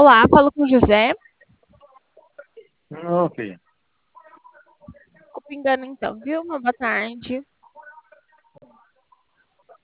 Olá, falo com o José. Não, filho. Desculpa o engano então, viu? Uma boa tarde.